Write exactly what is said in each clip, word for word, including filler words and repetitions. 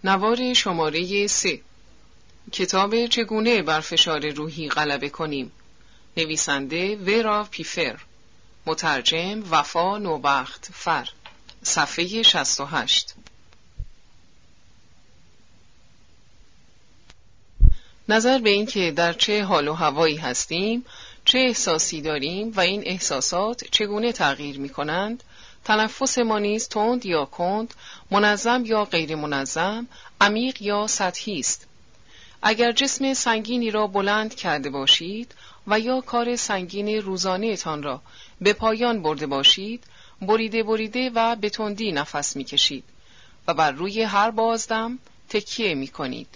نوار شماره سه، کتاب چگونه بر فشار روحی غلبه کنیم، نویسنده ورا پیفر، مترجم وفا نوبخت فر، صفحه شصت و هشت. نظر به این که در چه حال و هوایی هستیم، چه احساسی داریم و این احساسات چگونه تغییر می کنند، تنفس ما نیز تند یا کند، منظم یا غیر منظم، عمیق یا سطحی است. اگر جسم سنگینی را بلند کرده باشید و یا کار سنگین روزانه تان را به پایان برده باشید، بریده بریده و به تندی نفس می کشید و بر روی هر بازدم تکیه می کنید.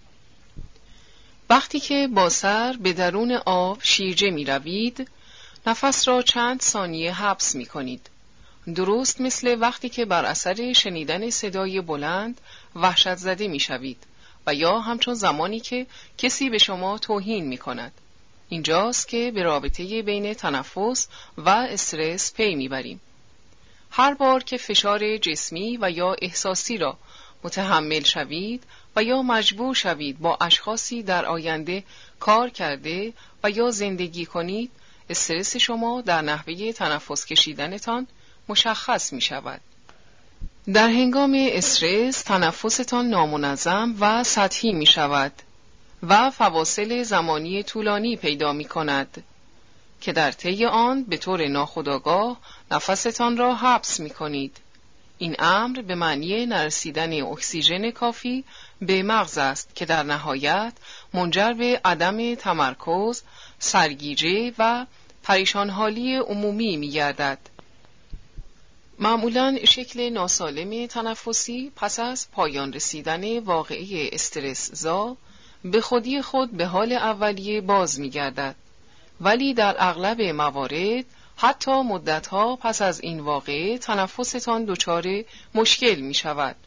وقتی که با سر به درون آب شیرجه می روید، نفس را چند ثانیه حبس می کنید. درست مثل وقتی که بر اثر شنیدن صدای بلند وحشت زده می شوید و یا همچون زمانی که کسی به شما توهین می کند. اینجاست که به رابطه بین تنفس و استرس پی می بریم. هر بار که فشار جسمی و یا احساسی را متحمل شوید و یا مجبور شوید با اشخاصی در آینده کار کرده و یا زندگی کنید، استرس شما در نحوه تنفس کشیدنتان مشخص می شود. در هنگام استرس تنفستان نامنظم و سطحی می شود و فواصل زمانی طولانی پیدا می کند که در طی آن به طور ناخودآگاه نفستان را حبس می کنید. این امر به معنی نرسیدن اکسیژن کافی به مغز است که در نهایت منجر به عدم تمرکز، سرگیجه و پریشانحالی عمومی می گردد. معمولاً شکل ناسالم تنفسی پس از پایان رسیدن واقعه استرس زا به خودی خود به حال اولیه باز می گردد، ولی در اغلب موارد حتی مدتها پس از این واقعه تنفستان دچار مشکل می شود.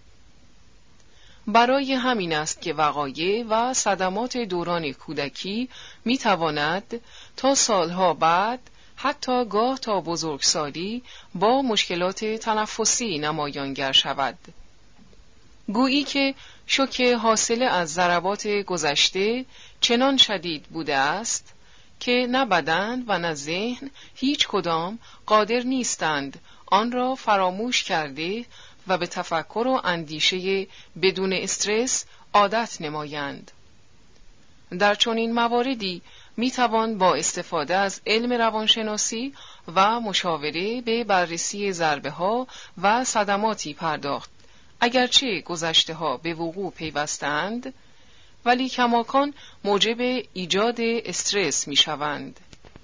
برای همین است که وقایع و صدمات دوران کودکی می تواند تا سالها بعد، حتی گاه تا بزرگسالی، با مشکلات تنفسی نمایانگر شود. گویی که شوک حاصل از ضربات گذشته چنان شدید بوده است که نه بدن و نه ذهن هیچ کدام قادر نیستند آن را فراموش کرده و به تفکر و اندیشه بدون استرس عادت نمایند. در چنین مواردی می توان با استفاده از علم روانشناسی و مشاوره به بررسی ضربه ها و صدماتی پرداخت، اگرچه گذشته ها به وقوع پیوستند ولی کماکان موجب ایجاد استرس می شوند.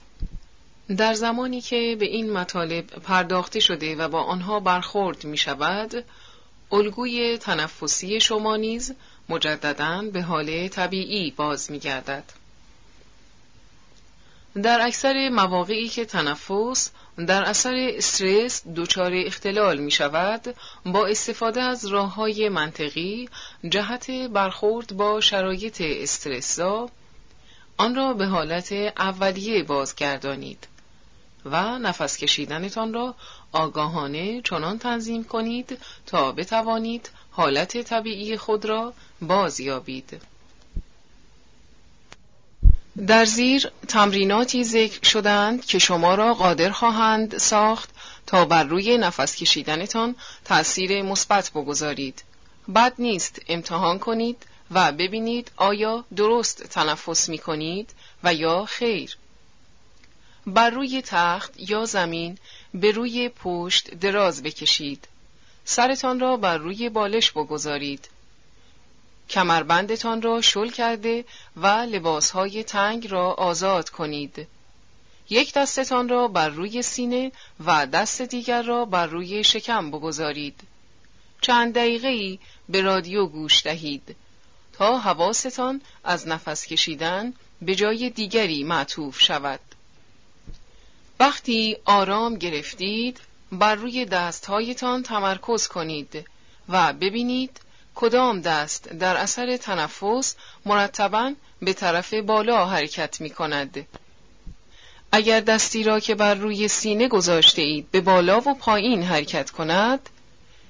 در زمانی که به این مطالب پرداخته شده و با آنها برخورد می شود، الگوی تنفسی شما نیز مجدداً به حال طبیعی باز می گردد. در اکثر مواقعی که تنفس در اثر استرس دچار اختلال می شود، با استفاده از راه‌های منطقی جهت برخورد با شرایط استرس‌زا آن را به حالت اولیه بازگردانید و نفس کشیدنتان را آگاهانه چنان تنظیم کنید تا بتوانید حالت طبیعی خود را بازیابید. در زیر تمریناتی ذکر شدند که شما را قادر خواهند ساخت تا بر روی نفس کشیدنتان تأثیر مثبت بگذارید. بد نیست امتحان کنید و ببینید آیا درست تنفس می کنید و یا خیر. بر روی تخت یا زمین به روی پشت دراز بکشید. سرتان را بر روی بالش بگذارید. کمربندتان را شل کرده و لباسهای تنگ را آزاد کنید. یک دستتان را بر روی سینه و دست دیگر را بر روی شکم بگذارید. چند دقیقه‌ای به رادیو گوش دهید تا حواستان از نفس کشیدن به جای دیگری معطوف شود. وقتی آرام گرفتید، بر روی دستهایتان تمرکز کنید و ببینید کدام دست در اثر تنفس مرتباً به طرف بالا حرکت می کند. اگر دستی را که بر روی سینه گذاشته اید به بالا و پایین حرکت کند،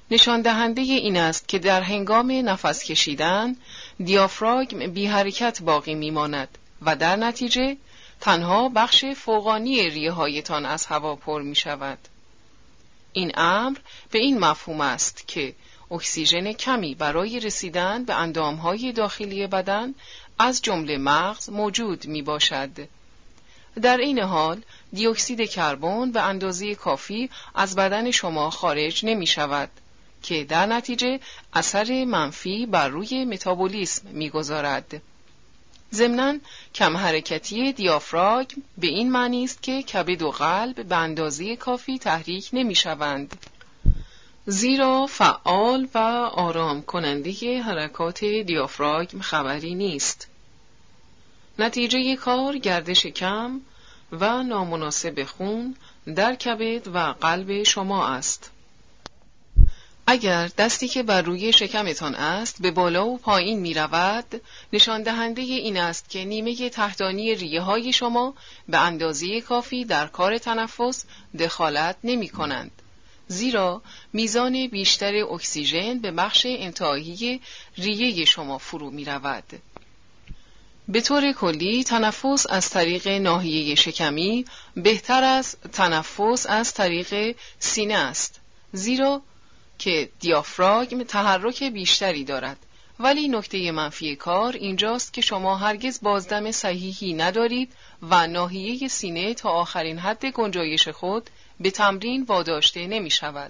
نشان دهنده این است که در هنگام نفس کشیدن دیافراگم بی حرکت باقی میماند و در نتیجه تنها بخش فوقانی ریه هایتان از هوا پر می شود. این امر به این مفهوم است که اکسیژن کمی برای رسیدن به اندامهای داخلی بدن از جمله مغز موجود می باشد. در این حال دی اکسید کربن به اندازه کافی از بدن شما خارج نمی شود که در نتیجه اثر منفی بر روی متابولیسم می گذارد. ضمناً کم حرکتی دیافراگم به این معنی است که کبد و قلب به اندازه کافی تحریک نمی شوند، زیرا فعال و آرام کننده حرکات دیافراگم خبری نیست. نتیجه کار گردش کم و نامناسب خون در کبد و قلب شما است. اگر دستی که بر روی شکمتان است به بالا و پایین می رود، نشان دهنده این است که نیمه تحتانی ریه های شما به اندازه کافی در کار تنفس دخالت نمی کنند، زیرا میزان بیشتر اکسیژن به بخش انتهایی ریه شما فرو می رود. به طور کلی تنفس از طریق ناحیه شکمی بهتر از تنفس از طریق سینه است، زیرا که دیافراگم تحرک بیشتری دارد. ولی نکته منفی کار اینجاست که شما هرگز بازدم صحیحی ندارید و ناحیه سینه تا آخرین حد گنجایش خود به تمرین واداشته نمی شود.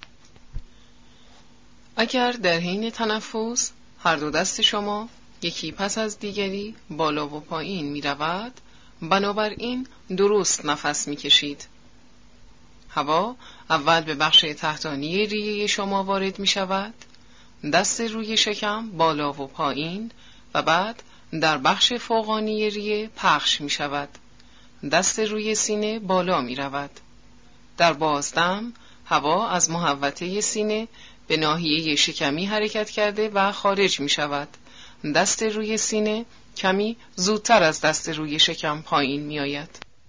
اگر در حین تنفس هر دو دست شما یکی پس از دیگری بالا و پایین می رود، بنابراین درست نفس می کشید. هوا اول به بخش تحتانی ریه شما وارد می شود، دست روی شکم بالا و پایین و بعد در بخش فوقانی ریه پخش می شود. دست روی سینه بالا می رود. در بازدم هوا از محوطه سینه به ناحیه شکمی حرکت کرده و خارج می شود. دست روی سینه کمی زودتر از دست روی شکم پایین می آید.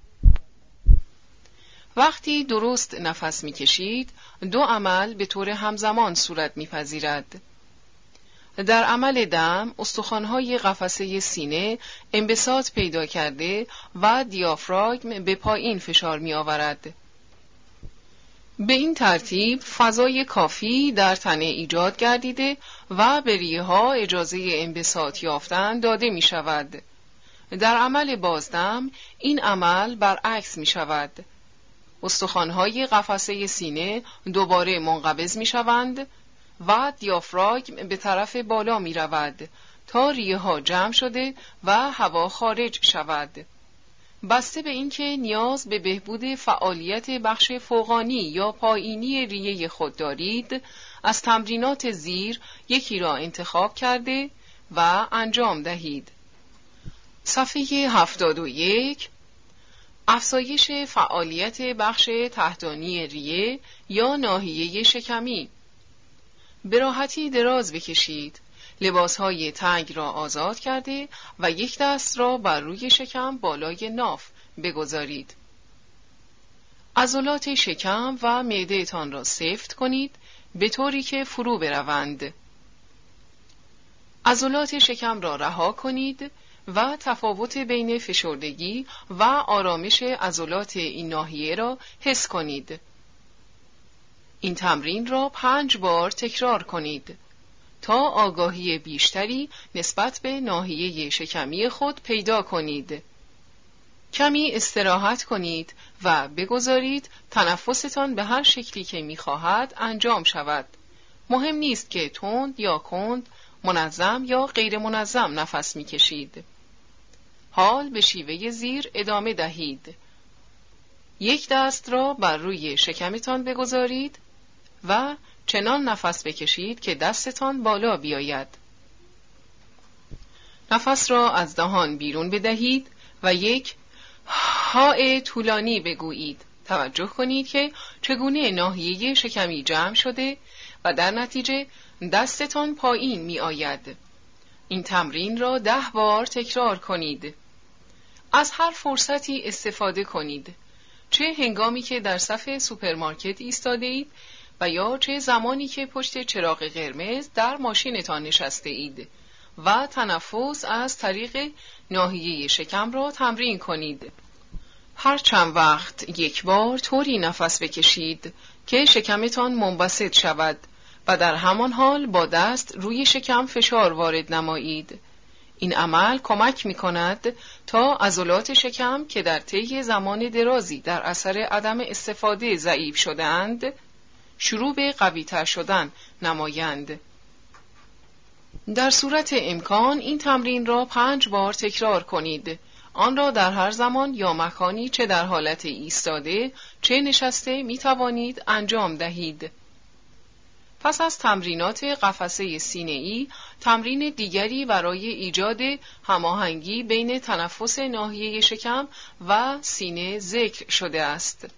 وقتی درست نفس می کشید، دو عمل به طور همزمان صورت می پذیرد. در عمل دم، استخوان‌های قفسه سینه انبساط پیدا کرده و دیافراگم به پایین فشار می آورد. به این ترتیب فضای کافی در تنه ایجاد گردیده و به ریه ها اجازه انبساط یافتن داده می شود. در عمل بازدم این عمل برعکس می شود. استخوان‌های قفسه سینه دوباره منقبض می شوند و دیافراگم به طرف بالا می رود تا ریه ها جمع شده و هوا خارج شود. بسته به اینکه نیاز به بهبود فعالیت بخش فوقانی یا پایینی ریه خود دارید، از تمرینات زیر یکی را انتخاب کرده و انجام دهید. صفحه هفتاد و یک، افزایش فعالیت بخش تحتانی ریه یا ناحیه شکمی. به راحتی دراز بکشید. لباسهای تنگ را آزاد کرده و یک دست را بر روی شکم بالای ناف بگذارید. عضلات شکم و معده تان را سفت کنید به طوری که فرو بروند. عضلات شکم را رها کنید و تفاوت بین فشردگی و آرامش عضلات این ناحیه را حس کنید. این تمرین را پنج بار تکرار کنید تا آگاهی بیشتری نسبت به ناحیه شکمی خود پیدا کنید. کمی استراحت کنید و بگذارید تنفستان به هر شکلی که می‌خواهد انجام شود. مهم نیست که تند یا کند، منظم یا غیر منظم نفس می‌کشید. حال به شیوه زیر ادامه دهید. یک دست را بر روی شکمتان بگذارید و چنان نفس بکشید که دستتان بالا بیاید. نفس را از دهان بیرون بدهید و یک های طولانی بگویید. توجه کنید که چگونه ناحیه شکمی جمع شده و در نتیجه دستتان پایین می آید. این تمرین را ده بار تکرار کنید. از هر فرصتی استفاده کنید. چه هنگامی که در صف سوپرمارکت ایستاده اید و یا چه زمانی که پشت چراغ قرمز در ماشینتان نشسته اید و تنفس از طریق ناحیه شکم را تمرین کنید. هر چند وقت یک بار طوری نفس بکشید که شکمتان منبسط شود و در همان حال با دست روی شکم فشار وارد نمایید. این عمل کمک می کند تا عضلات شکم که در طی زمان درازی در اثر عدم استفاده ضعیف شده‌اند شروع به قوی‌تر شدن نمایند. در صورت امکان این تمرین را پنج بار تکرار کنید. آن را در هر زمان یا مکانی چه در حالت ایستاده چه نشسته می توانید انجام دهید. پس از تمرینات قفسه سینه‌ای، تمرین دیگری برای ایجاد هماهنگی بین تنفس ناحیه شکم و سینه ذکر شده است.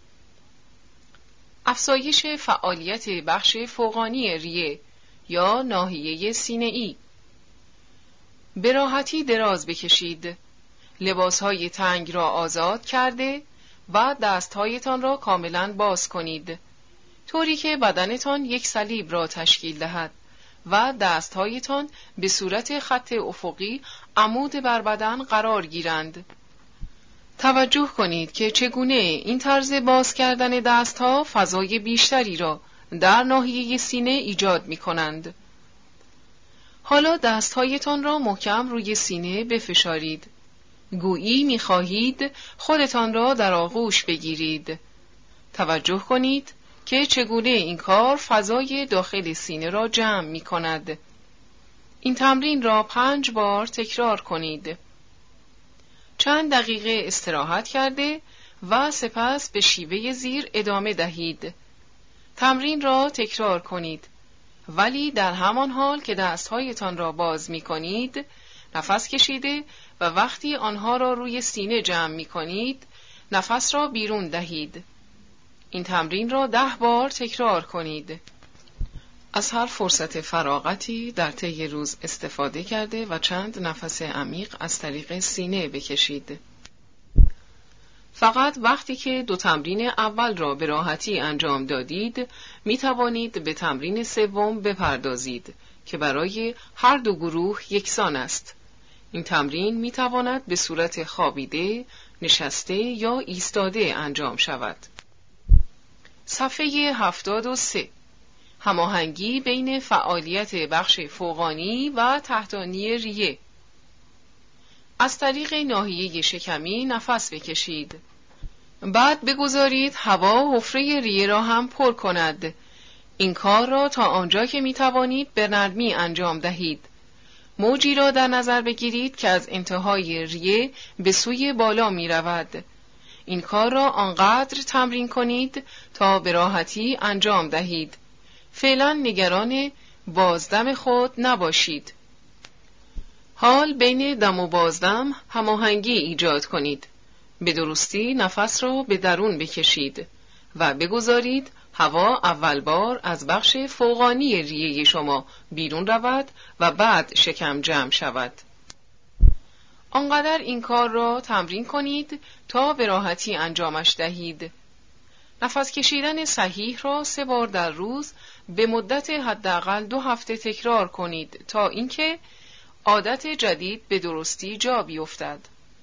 افزایش فعالیت بخش فوقانی ریه یا ناحیه سینه‌ای. به راحتی دراز بکشید. لباسهای تنگ را آزاد کرده و دستهایتان را کاملا باز کنید، طوری که بدنتان یک صلیب را تشکیل دهد و دستهایتان به صورت خط افقی عمود بر بدن قرار گیرند. توجه کنید که چگونه این طرز باز کردن دستها فضای بیشتری را در ناحیه سینه ایجاد می کنند. حالا دستهایتان را محکم روی سینه بفشارید. گویی می خواهید خودتان را در آغوش بگیرید. توجه کنید که چگونه این کار فضای داخل سینه را جمع می کند. این تمرین را پنج بار تکرار کنید. چند دقیقه استراحت کرده و سپس به شیوه زیر ادامه دهید. تمرین را تکرار کنید، ولی در همان حال که دستهایتان را باز می کنید، نفس کشیده و وقتی آنها را روی سینه جمع می کنید، نفس را بیرون دهید. این تمرین را ده بار تکرار کنید. از هر فرصت فراغتی در طی روز استفاده کرده و چند نفس عمیق از طریق سینه بکشید. فقط وقتی که دو تمرین اول را به راحتی انجام دادید، می توانید به تمرین سوم بپردازید که برای هر دو گروه یکسان است. این تمرین می تواند به صورت خوابیده، نشسته یا ایستاده انجام شود. صفحه هفتاد و سه. هماهنگی بین فعالیت بخش فوقانی و تحتانی ریه. از طریق ناحیه شکمی نفس بکشید. بعد بگذارید هوا حفره ریه را هم پر کند. این کار را تا آنجا که می توانید به نرمی انجام دهید. موجی را در نظر بگیرید که از انتهای ریه به سوی بالا می رود. این کار را آنقدر تمرین کنید تا به راحتی انجام دهید. فعلا نگران بازدم خود نباشید. حال بین دم و بازدم هماهنگی ایجاد کنید. به درستی نفس را به درون بکشید و بگذارید هوا اول بار از بخش فوقانی ریه شما بیرون رود و بعد شکم جمع شود. آنقدر این کار را تمرین کنید تا به راحتی انجامش دهید. نفس کشیدن صحیح را سه بار در روز به مدت حداقل دو هفته تکرار کنید تا اینکه عادت جدید به درستی جا بیفتد.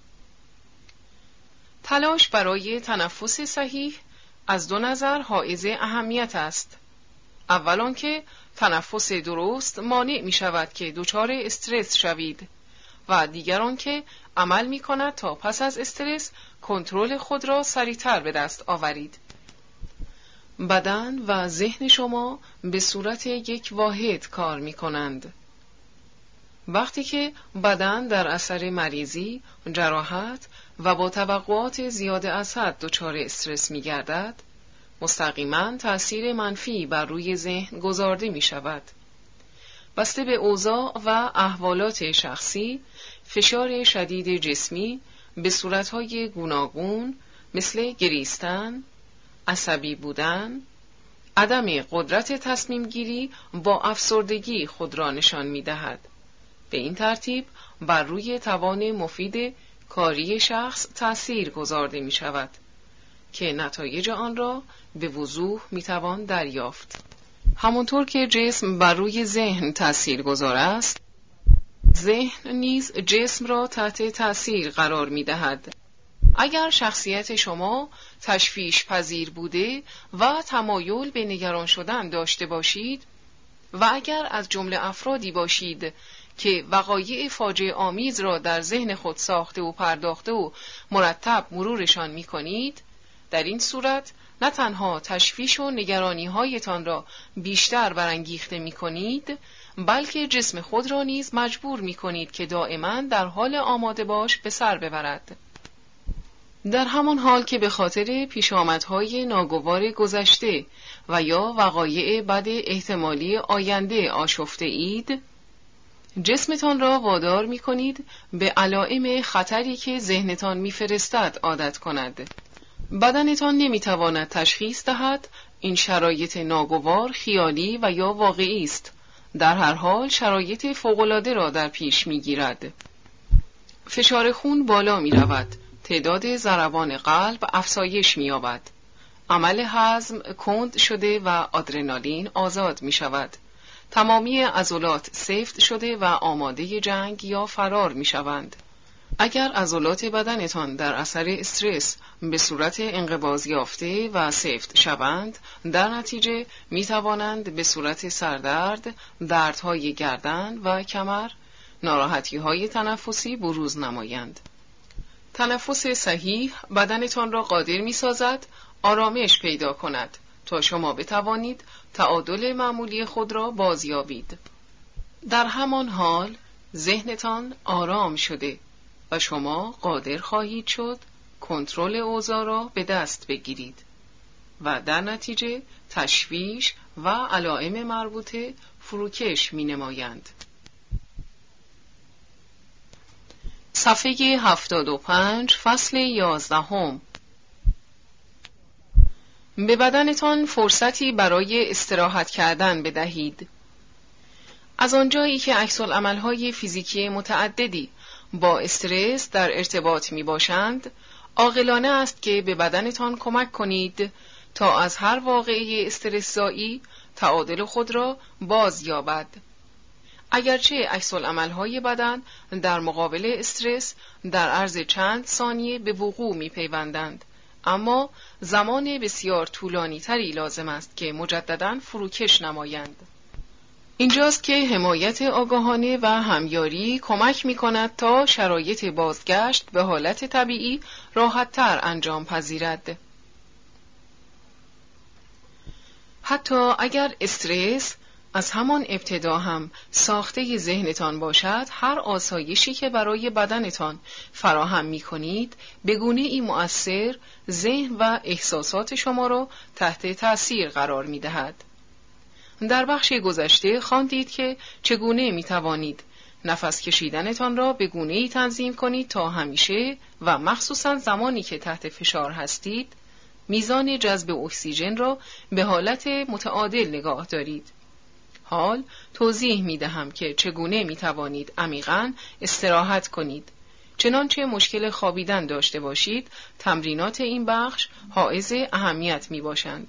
تلاش برای تنفس صحیح از دو نظر حائز اهمیت است. اول آنکه تنفس درست مانع می شود که دچار استرس شوید و دیگر آنکه عمل می کند تا پس از استرس کنترل خود را سریعتر به دست آورید. بدن و ذهن شما به صورت یک واحد کار می کنند. وقتی که بدن در اثر مریضی، جراحت و با توقعات زیاده از حد دچار استرس می گردد، مستقیما تأثیر منفی بر روی ذهن گذارده می شود. بسته به اوضاع و احوالات شخصی، فشار شدید جسمی به صورتهای گوناگون مثل گریستن، عصبی بودن، عدم قدرت تصمیم گیری با افسردگی خود را نشان می دهد. به این ترتیب بر روی توان مفید کاری شخص تأثیر گذارده می شود که نتایج آن را به وضوح می توان دریافت. همونطور که جسم بر روی ذهن تأثیر گذار است، ذهن نیز جسم را تحت تأثیر قرار می دهد. اگر شخصیت شما تشویش پذیر بوده و تمایل به نگران شدن داشته باشید و اگر از جمله افرادی باشید که وقایع فاجعه آمیز را در ذهن خود ساخته و پرداخته و مرتب مرورشان می کنید، در این صورت نه تنها تشویش و نگرانی هایتان را بیشتر برانگیخته می کنید، بلکه جسم خود را نیز مجبور می کنید که دائما در حال آماده باش به سر ببرد. در همان حال که به خاطر پیشامدهای ناگوار گذشته و یا وقایع بد احتمالی آینده آشفته اید، جسمتان را وادار می کنید به علائم خطری که ذهنتان می فرستد عادت کند. بدنتان نمی تواند تشخیص دهد این شرایط ناگوار خیالی و یا واقعی است. در هر حال شرایط فوق‌العاده را در پیش می گیرد. فشار خون بالا می رود. تعداد ضربان قلب افزایش می یابد. عمل هضم کند شده و آدرنالین آزاد می شود. تمامی عضلات سفت شده و آماده جنگ یا فرار می شوند. اگر عضلات بدنتان در اثر استرس به صورت انقباض یافته و سفت شوند، در نتیجه می توانند به صورت سردرد، دردهای گردن و کمر، ناراحتی‌های تنفسی بروز نمایند. تنفس صحیح بدنتان را قادر می سازد آرامش پیدا کند تا شما بتوانید تعادل معمولی خود را بازیابید. در همان حال ذهنتان آرام شده و شما قادر خواهید شد کنترل اوضاع را به دست بگیرید و در نتیجه تشویش و علائم مربوطه فروکش می نمایند. صفحه هفتاد و پنج فصل یازدهم. به بدنتان فرصتی برای استراحت کردن بدهید. از آنجایی که عکس‌العمل‌های فیزیکی متعددی با استرس در ارتباط می باشند، عاقلانه است که به بدنتان کمک کنید تا از هر واقعه استرس‌زایی تعادل خود را باز یابد. اگرچه عکس‌العمل‌های بدن در مقابل استرس در عرض چند ثانیه به وقوع می پیوندند، اما زمان بسیار طولانی تری لازم است که مجدداً فروکش نمایند. اینجاست که حمایت آگاهانه و همیاری کمک می کند تا شرایط بازگشت به حالت طبیعی راحت‌تر انجام پذیرد. حتی اگر استرس از همان ابتدا هم ساخته ذهنتان باشد، هر آسایشی که برای بدنتان فراهم می کنید به گونه ای مؤثر ذهن و احساسات شما را تحت تأثیر قرار می دهد. در بخش گذشته خواندید که چگونه می توانید نفس کشیدنتان را به گونه ای تنظیم کنید تا همیشه و مخصوصا زمانی که تحت فشار هستید میزان جذب اکسیژن را به حالت متعادل نگاه دارید. حال توضیح می دهم که چگونه می توانید عمیقاً استراحت کنید. چنانچه مشکل خوابیدن داشته باشید، تمرینات این بخش حائز اهمیت می باشند.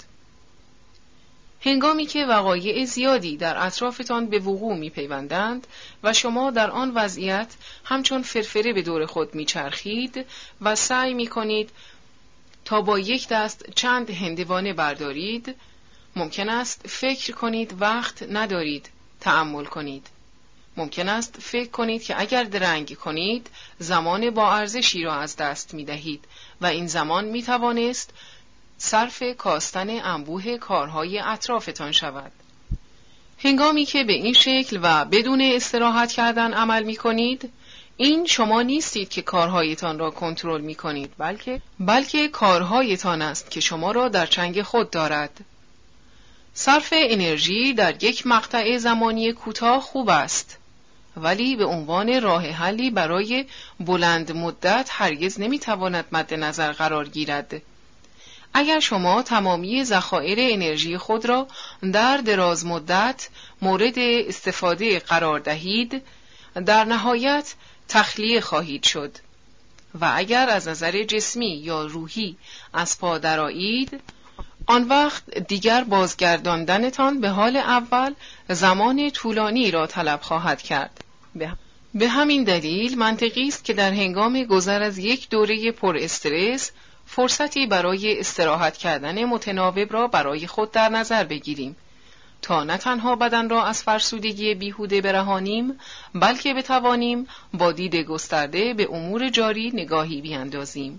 هنگامی که وقایع زیادی در اطرافتان به وقوع می پیوندند و شما در آن وضعیت همچون فرفره به دور خود می چرخید و سعی می کنید تا با یک دست چند هندوانه بردارید، ممکن است فکر کنید وقت ندارید تأمل کنید. ممکن است فکر کنید که اگر درنگ کنید زمان با ارزشی را از دست می دهید و این زمان می توانست صرف کاستن انبوه کارهای اطرافتان شود. هنگامی که به این شکل و بدون استراحت کردن عمل می کنید، این شما نیستید که کارهایتان را کنترل می کنید، بلکه بلکه کارهایتان است که شما را در چنگ خود دارد. صرف انرژی در یک مقطع زمانی کوتاه خوب است، ولی به عنوان راه حلی برای بلند مدت هرگز نمی تواند مد نظر قرار گیرد. اگر شما تمامی ذخایر انرژی خود را در دراز مدت مورد استفاده قرار دهید، در نهایت تخلیه خواهید شد و اگر از نظر جسمی یا روحی از پا درآیید، آن وقت دیگر بازگرداندنتان به حال اول زمان طولانی را طلب خواهد کرد. به همین دلیل منطقی است که در هنگام گذر از یک دوره پر استرس فرصتی برای استراحت کردن متناوب را برای خود در نظر بگیریم تا نه تنها بدن را از فرسودگی بیهوده برهانیم، بلکه بتوانیم با دید گسترده به امور جاری نگاهی بیاندازیم.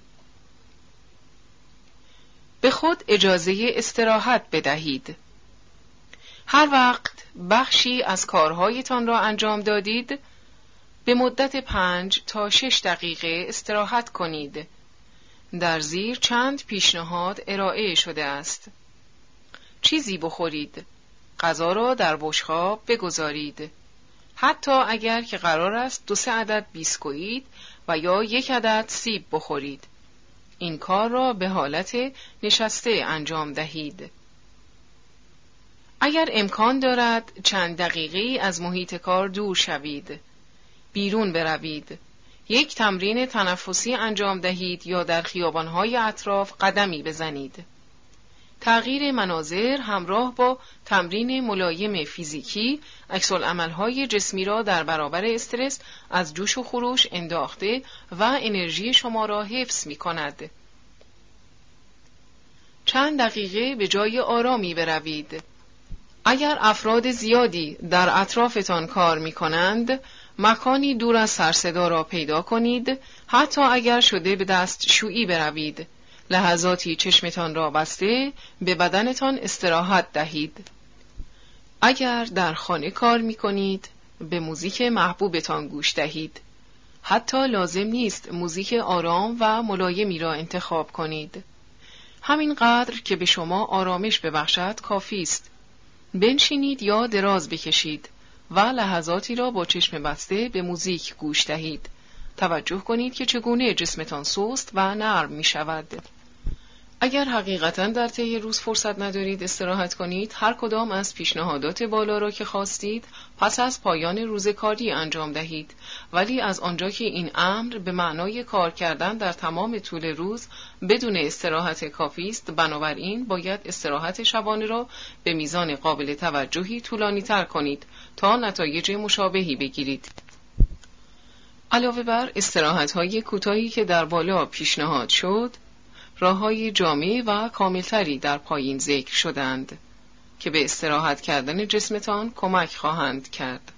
به خود اجازه استراحت بدهید. هر وقت بخشی از کارهایتان را انجام دادید، به مدت پنج تا شش دقیقه استراحت کنید. در زیر چند پیشنهاد ارائه شده است. چیزی بخورید. غذا را در بشقاب بگذارید. حتی اگر که قرار است دو سه عدد بیسکویت و یا یک عدد سیب بخورید. این کار را به حالت نشسته انجام دهید. اگر امکان دارد چند دقیقه از محیط کار دور شوید. بیرون بروید. یک تمرین تنفسی انجام دهید یا در خیابان‌های اطراف قدمی بزنید. تغییر مناظر همراه با تمرین ملایم فیزیکی عکس‌العمل‌های جسمی را در برابر استرس از جوش و خروش انداخته و انرژی شما را حفظ می‌کند. چند دقیقه به جای آرامی بروید. اگر افراد زیادی در اطرافتان کار می‌کنند، مکانی دور از سرصدا را پیدا کنید، حتی اگر شده به دستشویی بروید. لحظاتی چشمتان را بسته به بدنتان استراحت دهید. اگر در خانه کار می کنید، به موزیک محبوبتان گوش دهید. حتی لازم نیست موزیک آرام و ملایمی را انتخاب کنید. همینقدر که به شما آرامش ببخشد کافی است. بنشینید یا دراز بکشید و لحظاتی را با چشم بسته به موزیک گوش دهید. توجه کنید که چگونه جسمتان سست و نرم می شود. اگر حقیقتاً در طی روز فرصت ندارید استراحت کنید، هر کدام از پیشنهادات بالا را که خواستید پس از پایان روز کاری انجام دهید، ولی از آنجا که این امر به معنای کار کردن در تمام طول روز بدون استراحت کافی است، بنابراین باید استراحت شبانه را به میزان قابل توجهی طولانی تر کنید تا نتایج مشابهی بگیرید. علاوه بر استراحت‌های کوتاهی که در بالا پیشنهاد شد، راه‌های جامع و کاملتری در پایین ذکر شدند که به استراحت کردن جسمتان کمک خواهند کرد.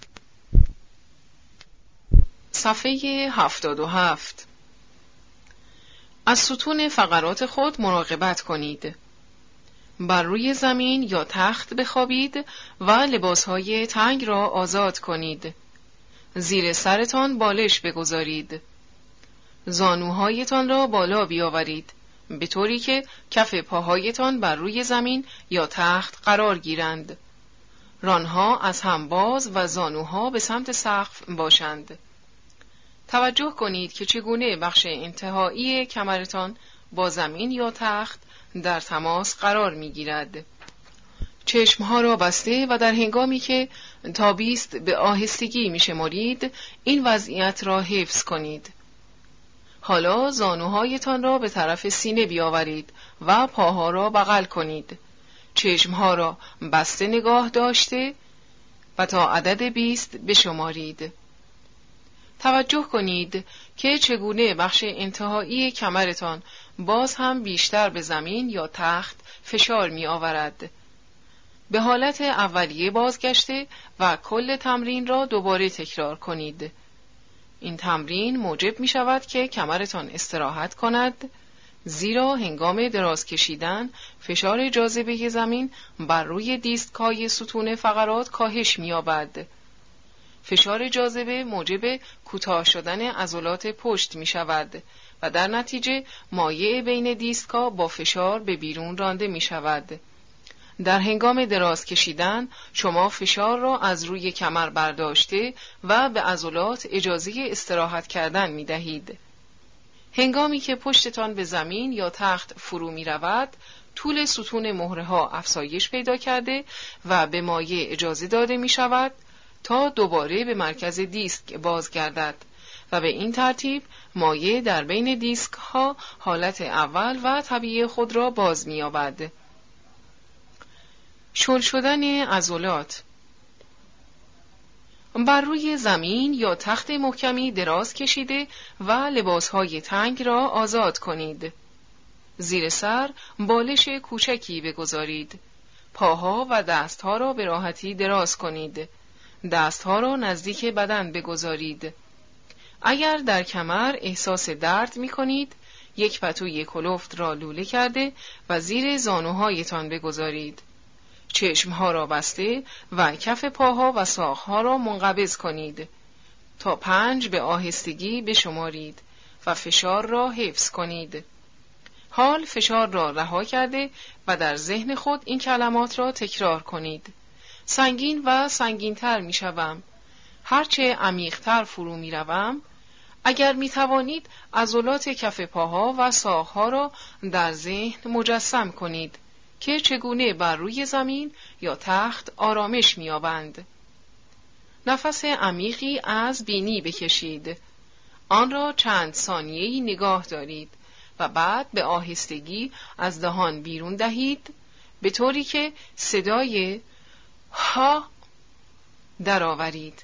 صفحه هفتاد و هفت. از ستون فقرات خود مراقبت کنید. بر روی زمین یا تخت بخوابید و لباسهای تنگ را آزاد کنید. زیر سرتان بالش بگذارید. زانوهایتان را بالا بیاورید، به طوری که کف پاهایتان بر روی زمین یا تخت قرار گیرند. رانها از هم باز و زانوها به سمت سقف باشند. توجه کنید که چگونه بخش انتهایی کمرتان با زمین یا تخت در تماس قرار می گیرد. چشمها را بسته و در هنگامی که تا بیست به آهستگی می شمارید، این وضعیت را حفظ کنید. حالا زانوهایتان را به طرف سینه بیاورید و پاها را بغل کنید. چشمها را بسته نگاه داشته و تا عدد بیست بشمارید. توجه کنید که چگونه بخش انتهایی کمرتان باز هم بیشتر به زمین یا تخت فشار می آورد. به حالت اولیه بازگشته و کل تمرین را دوباره تکرار کنید. این تمرین موجب می شود که کمرتان استراحت کند، زیرا هنگام دراز کشیدن فشار جاذبه زمین بر روی دیسک‌های ستون فقرات کاهش می یابد. فشار جاذبه موجب کوتاه شدن عضلات پشت می شود و در نتیجه مایع بین دیسک‌ها با فشار به بیرون رانده می شود. در هنگام دراز کشیدن شما فشار را از روی کمر برداشته و به عضلات اجازه استراحت کردن می دهید. هنگامی که پشتتان به زمین یا تخت فرو می رود، طول ستون مهره ها افزایش پیدا کرده و به مایع اجازه داده می شود تا دوباره به مرکز دیسک بازگردد و به این ترتیب مایع در بین دیسک ها حالت اول و طبیعی خود را باز می یابد. شل شدن عضلات. بر روی زمین یا تخت محکمی دراز کشیده و لباسهای تنگ را آزاد کنید. زیر سر بالش کوچکی بگذارید. پاها و دستها را به راحتی دراز کنید. دستها را نزدیک بدن بگذارید. اگر در کمر احساس درد می کنید، یک پتوی کلفت را لوله کرده و زیر زانوهایتان بگذارید. چشمها را بسته و کف پاها و ساقها را منقبض کنید. تا پنج به آهستگی بشمارید و فشار را حفظ کنید. حال فشار را رها کرده و در ذهن خود این کلمات را تکرار کنید. سنگین و سنگین‌تر می شوم. هرچه عمیق‌تر فرو می روم. اگر می توانید عضلات کف پاها و ساقها را در ذهن مجسم کنید که چگونه بر روی زمین یا تخت آرامش می یابند. نفس عمیقی از بینی بکشید. آن را چند ثانیه‌ای نگاه دارید و بعد به آهستگی از دهان بیرون دهید، به طوری که صدای ها درآورید.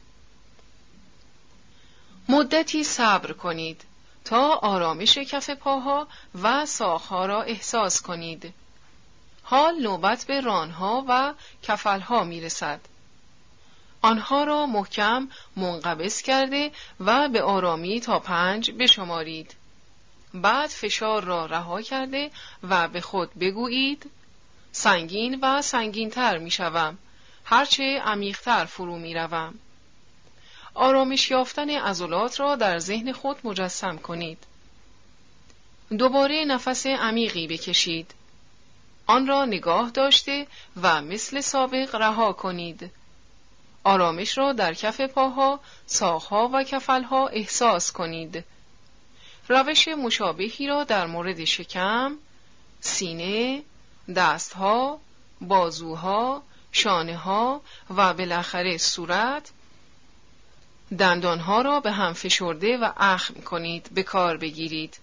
مدتی صبر کنید تا آرامش کف پاها و ساقها را احساس کنید. حال نوبت به رانها و کفلها می رسد. آنها را محکم منقبض کرده و به آرامی تا پنج بشمارید. بعد فشار را رها کرده و به خود بگویید سنگین و سنگین‌تر می شوم. هرچه عمیق‌تر فرو می روم. آرامش یافتن عضلات را در ذهن خود مجسم کنید. دوباره نفس عمیقی بکشید. آن را نگاه داشته و مثل سابق رها کنید. آرامش را در کف پاها، ساقها و کفلها احساس کنید. روش مشابهی را در مورد شکم، سینه، دستها، بازوها، شانه‌ها و بالاخره صورت، دندانها را به هم فشرده و اخم کنید، به کار بگیرید.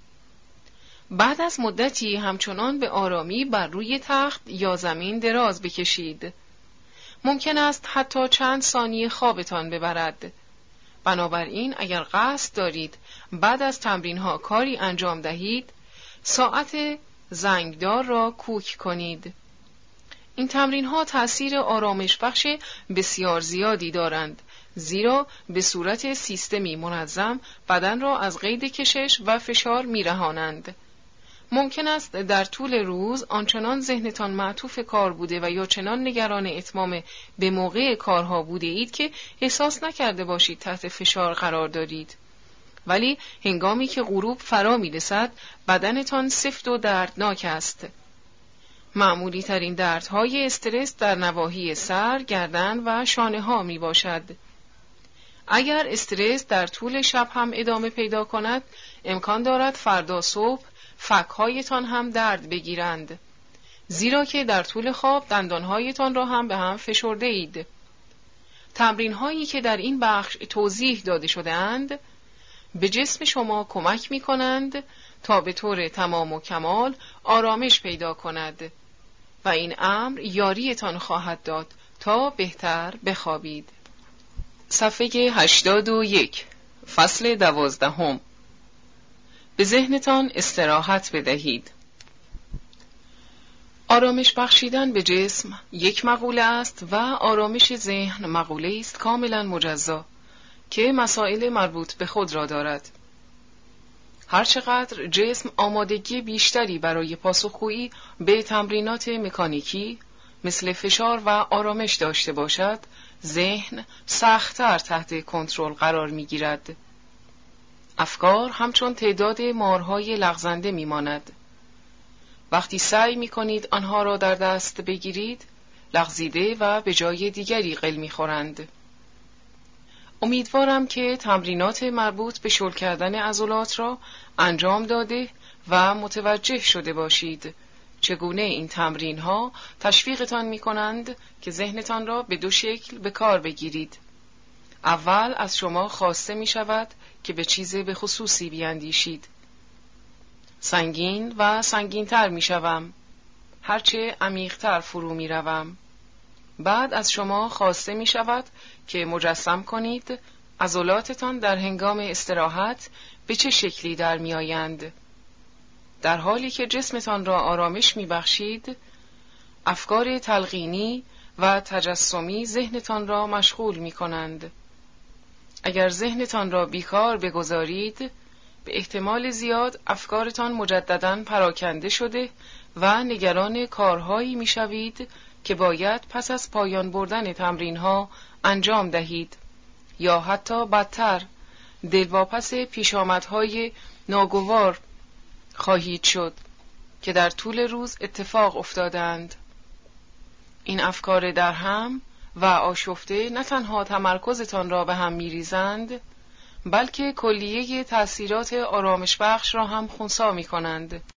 بعد از مدتی همچنان به آرامی بر روی تخت یا زمین دراز بکشید. ممکن است حتی چند ثانیه خوابتان ببرد. بنابراین اگر قصد دارید بعد از تمرین‌ها کاری انجام دهید، ساعت زنگدار را کوک کنید. این تمرین‌ها تأثیر آرامش بخش بسیار زیادی دارند، زیرا به صورت سیستمی منظم بدن را از قید کشش و فشار می‌رهانند. ممکن است در طول روز آنچنان ذهنتان معطوف کار بوده و یا چنان نگران اتمام به موقع کارها بوده اید که احساس نکرده باشید تحت فشار قرار دارید. ولی هنگامی که غروب فرا می‌رسد بدنتان سفت و دردناک است. معمولی ترین دردهای استرس در نواحی سر، گردن و شانه ها می باشد. اگر استرس در طول شب هم ادامه پیدا کند، امکان دارد فردا صبح فک‌هایتان هم درد بگیرند، زیرا که در طول خواب دندانهایتان را هم به هم فشرده اید. تمرین هایی که در این بخش توضیح داده شده اند به جسم شما کمک می کنند تا به طور تمام و کمال آرامش پیدا کند و این امر یاریتان خواهد داد تا بهتر بخوابید. صفحه هشتاد و یک، فصل دوازدهم. به ذهنتان استراحت بدهید. آرامش بخشیدن به جسم یک مقوله است و آرامش ذهن مقوله است کاملا مجزا که مسائل مربوط به خود را دارد. هرچقدر جسم آمادگی بیشتری برای پاسخگویی به تمرینات مکانیکی مثل فشار و آرامش داشته باشد، ذهن سخت‌تر تحت کنترل قرار می‌گیرد. افکار همچون تعداد مارهای لغزنده می‌ماند. وقتی سعی می‌کنید آنها را در دست بگیرید، لغزیده و به جای دیگری قل می‌خورند. امیدوارم که تمرینات مربوط به شل کردن عضلات را انجام داده و متوجه شده باشید چگونه این تمرین‌ها تشویقتان می‌کنند که ذهنتان را به دو شکل به کار بگیرید. اول از شما خواسته می‌شود که به چیز به خصوصی بیاندیشید. سنگین و سنگین‌تر می‌شوم. هرچه عمیق‌تر فرو می‌روم. بعد از شما خواسته می شود که مجسم کنید عضلاتتان در هنگام استراحت به چه شکلی در می آیند. در حالی که جسمتان را آرامش می بخشید، افکار تلقینی و تجسمی ذهنتان را مشغول می کنند. اگر ذهنتان را بیکار بگذارید، به احتمال زیاد افکارتان مجدداً پراکنده شده و نگران کارهایی می شوید که باید پس از پایان بردن تمرینها انجام دهید، یا حتی بدتر دلواپس پیشامدهای ناگوار خواهید شد که در طول روز اتفاق افتادند. این افکار در هم و آشفته نه تنها تمرکزتان را به هم می‌ریزند، بلکه کلیه تأثیرات آرامش بخش را هم خنثی می‌کنند.